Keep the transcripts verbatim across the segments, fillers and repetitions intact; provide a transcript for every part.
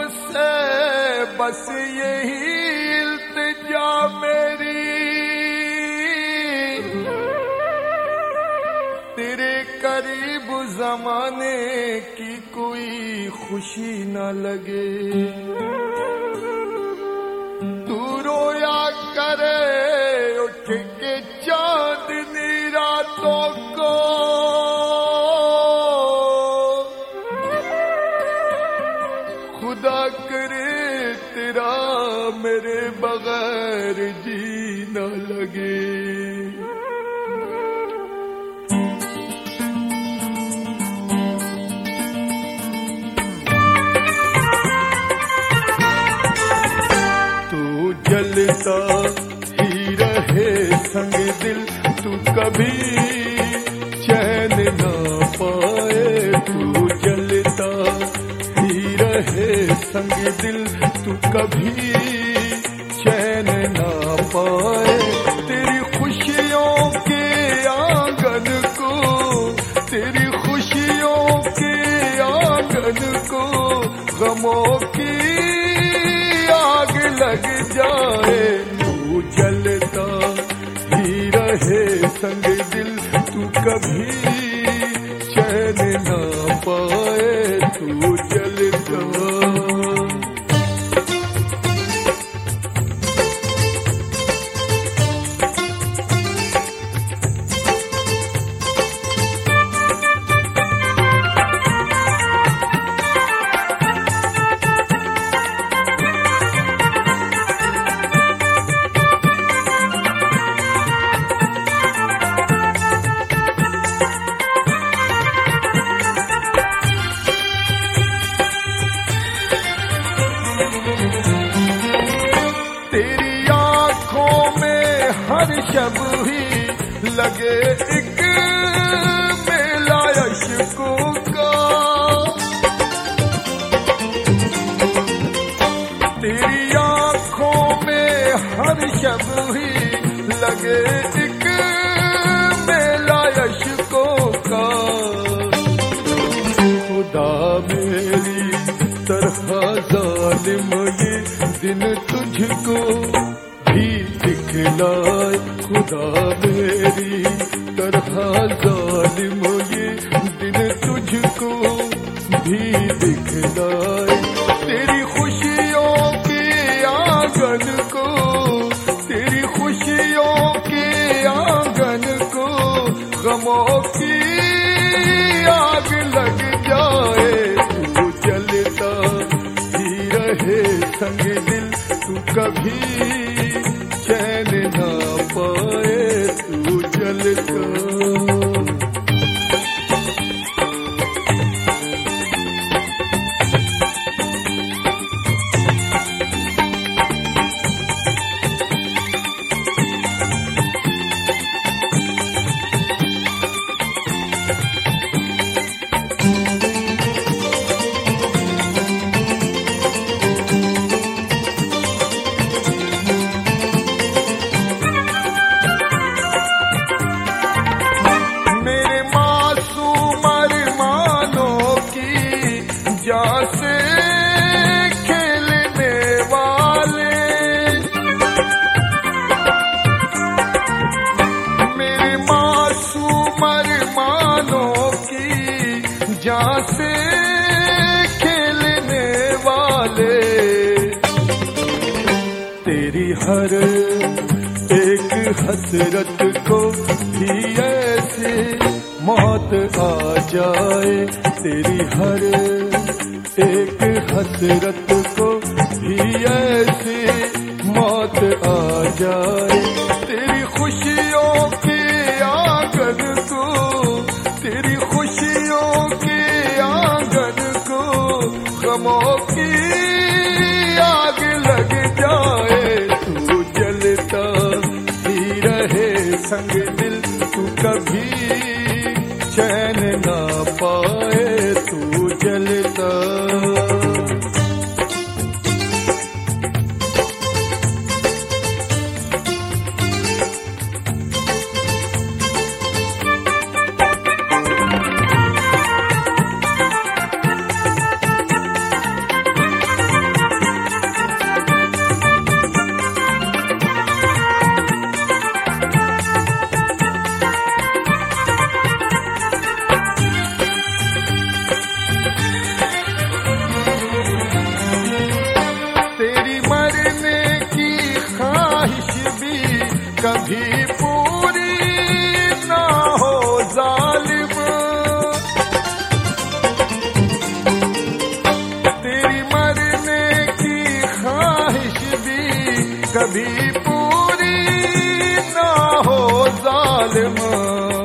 तुमसे बस यही इल्तिजा मेरी, तेरे करीब ज़माने की कोई खुशी न लगे। तू रोया करे उठ के चांदनी रातों को, खुदा करे तेरा मेरे बगैर जी न लगे। तू जलता ही रहे संग दिल, तू कभी चैन ना पाए। तू जलता ही रहे संग दिल, तू कभी चैन ना पाए। तेरी खुशियों के आंगन को, तेरी खुशियों के आंगन को गमों की आग लग जाए। तू जलता ही रहे संग दिल, तू कभी चैन ना पाए। तू जलता जब ही लगे एक मेला इश्कों का, तेरी आँखों में हर शब ही लगे एक मेला इश्कों का। खुदा मेरी तरह जालिम ये दिन तुझको भी दिखलाए। खुदा मेरी तरह जालिम ये दिन तुझको भी दिखलाए। तेरी खुशियों के आंगन को, तेरी खुशियों के आंगन को गमों की आग लग जाए। तू जलता ही रहे संग दिल, तू कभी चैन ना पाए। तू जलता से खेलने वाले, मेरे मासूम अरमानों की जान से खेलने वाले। तेरी हर एक हसरत को भी ऐसे मौत आ जाए। तेरी हर एक हसरत को भी ऐसे मौत आ जाए। तेरी खुशियों के आंगन को, तेरी खुशियों के आंगन को गमों की आग लग जाए। तू जलता ही रहे संग दिल, तू कभी चैन ना पाए। तू जलता आलमा।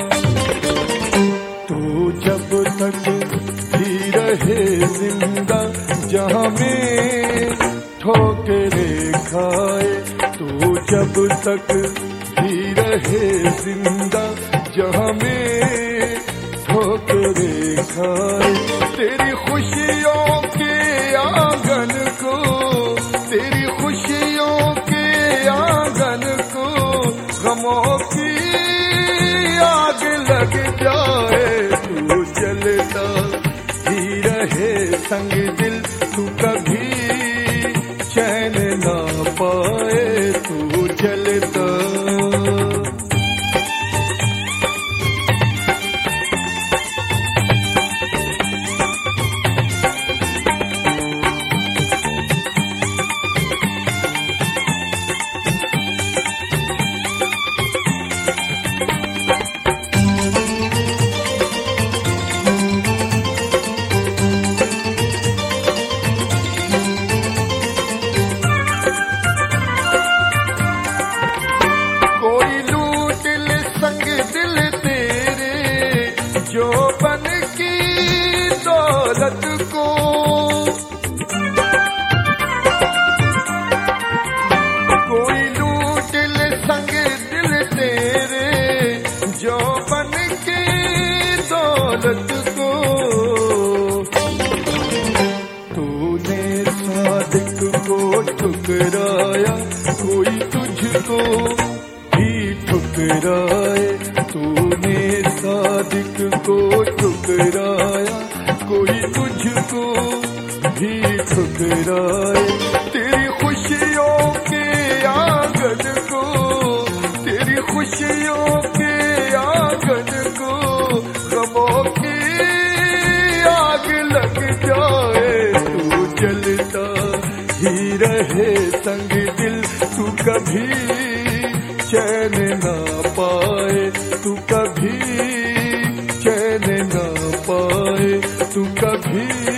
तू जब तक भी रहे जिंदा जहाँ में ठोकरें खाए, तू जब तक भी रहे जिंदा जहाँ में ठोकरें खाए, तेरी खुशियों के आंगन को, तेरी खुशियों के आंगन को गमों की आग लग जाए। तू जलता ही रहे संग दिल, तू कभी चैन ना पाए, तू जलता। जो बन की दौलत को, कोई लूट ले संग दिल तेरे, जो बन की दौलत को। तूने सादिक को ठुकराया, कोई तुझको भी ठुकराए। तूने सादिक को ठुकराया, कोई तुझको भी ठुकराए। तेरी खुशियों के आंगन को, तेरी खुशियों के आंगन को गमों की आग लग जाए। तू जलता ही रहे संग दिल, तू कभी चैन ना पाए, तू कभी चैन ना पाए, तू कभी